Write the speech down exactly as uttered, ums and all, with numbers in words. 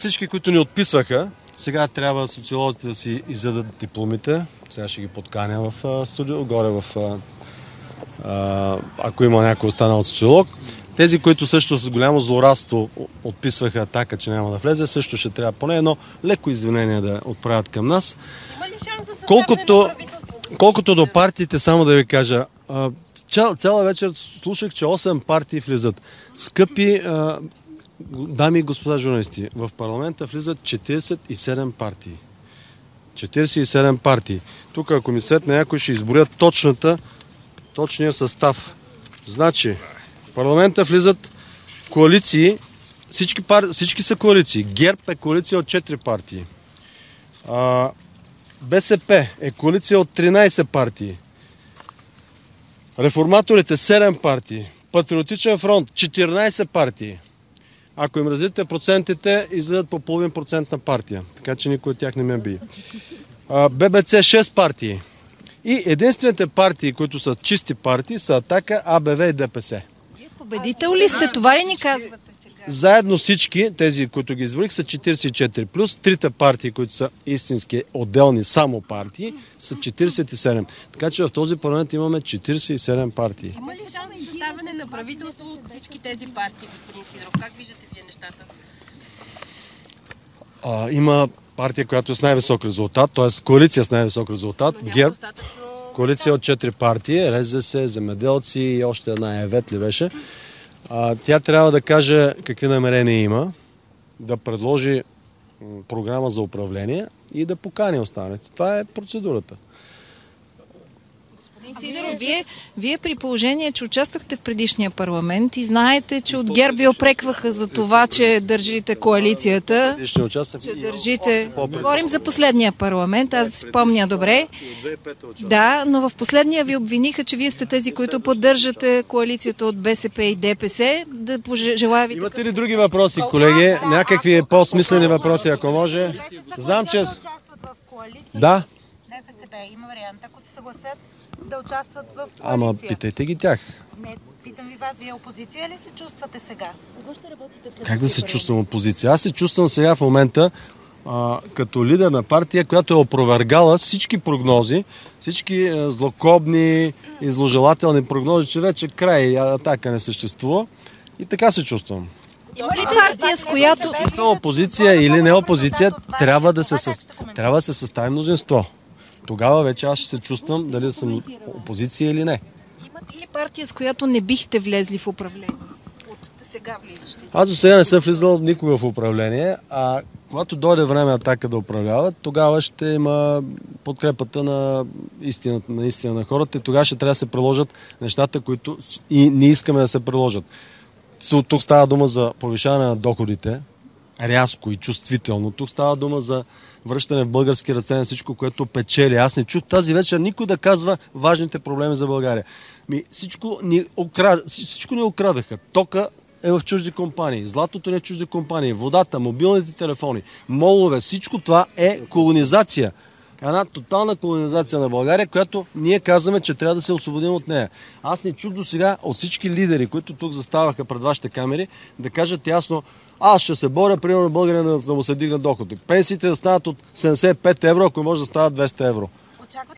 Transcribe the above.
всички, които ни отписваха, сега трябва социолозите да си изядат дипломите. Сега ще ги подканя в а, студио, горе в... А, а, ако има някой останал социолог. Тези, които също с голямо злорадство отписваха Атака, че няма да влезе, също ще трябва поне едно леко извинение да отправят към нас. Има ли шанс за съставяне Колкото, на правителство? колкото до партиите, само да ви кажа, а, цял, цяла вечер слушах, че осем партии влизат. Скъпи а, дами и господа журналисти, в парламента влизат четиридесет и седем партии. четиридесет и седем партии. Тук, ако ми сетне някой, ще изборят точната, точния състав. Значи, в парламента влизат коалиции, всички, пар... всички са коалиции. ГЕРБ е коалиция от четири партии. А, БСП е коалиция от тринадесет партии. Реформаторите седем партии. Патриотичен фронт четиринадесет партии. Ако им разлите процентите, излизат по половин процент на партия. Така че никой от тях не ме бие. ББЦ шест партии. И единствените партии, които са чисти партии, са Атака, АБВ и ДПС. Победител ли сте? Това ли ни казвате сега? Заедно всички, тези, които ги изборих, са четиридесет и четири плюс. Трите партии, които са истински отделни само партии, са четиридесет и седем. Така че в този парламент имаме четиридесет и седем партии. Има ли шанс за съставяне на правителство от всички тези партии, господин Сидоров? Как виждате вие нещата? А, има партия, която е с най-висок резултат, т.е. коалиция с най-висок резултат. ГЕРБ, коалиция от четири партии, РЗС, земеделци и още една Евет ли беше. А, тя трябва да каже какви намерения има, да предложи програма за управление и да покани останалите. Това е процедурата. Сидоров, вие, вие при положение, че участвахте в предишния парламент и знаете, че от ГЕРБ ви опрекваха за това, че държите коалицията, че държите... Говорим за последния парламент, аз си помня добре. Да, но в последния ви обвиниха, че вие сте тези, които поддържате коалицията от БСП и ДПС. Да пожелая ви... Имате ли други въпроси, колеги? Някакви по-смислени въпроси, ако може? Знам, че... Да. НФСБ има вариант, ако се съгласят да участват в коалиция. Ама питайте ги тях. Не, питам ви вас, вие опозиция ли се чувствате сега? С кого ще работите след? Как да се чувствам опозиция? Аз се чувствам сега в момента а, като лидер на партия, която е опровергала всички прогнози, всички а, злокобни и зложелателни прогнози, че вече край Атака не съществува. И така се чувствам. Има ли партия, с която... Чувствам опозиция или не опозиция, трябва да се, със... трябва да се състави мнозинство. Тогава вече аз ще се чувствам дали съм опозиция или не. Имате ли партия, с която не бихте влезли в управление? От сега влизащи? Аз до сега не съм влизал никога в управление, а когато дойде време Атака да управлява, тогава ще има подкрепата на истината, на истина на хората и тогава ще трябва да се приложат нещата, които и не искаме да се приложат. Тук става дума за повишаване на доходите, рязко и чувствително. Тук става дума за връщане в български ръце на всичко, което печели. Аз не чух тази вечер никой да казва важните проблеми за България. Ми, всичко, ни украд... всичко ни украдаха. Тока е в чужди компании, златото не е в чужди компании, водата, мобилните телефони, молове, всичко това е колонизация. Една тотална колонизация на България, която ние казваме, че трябва да се освободим от нея. Аз не чух до сега от всички лидери, които тук заставаха пред вашите камери, да кажат ясно: аз ще се боря, примерно, българина да му се дигна доходи. Пенсиите да станат от седемдесет и пет евро, ако може да стават двеста евро.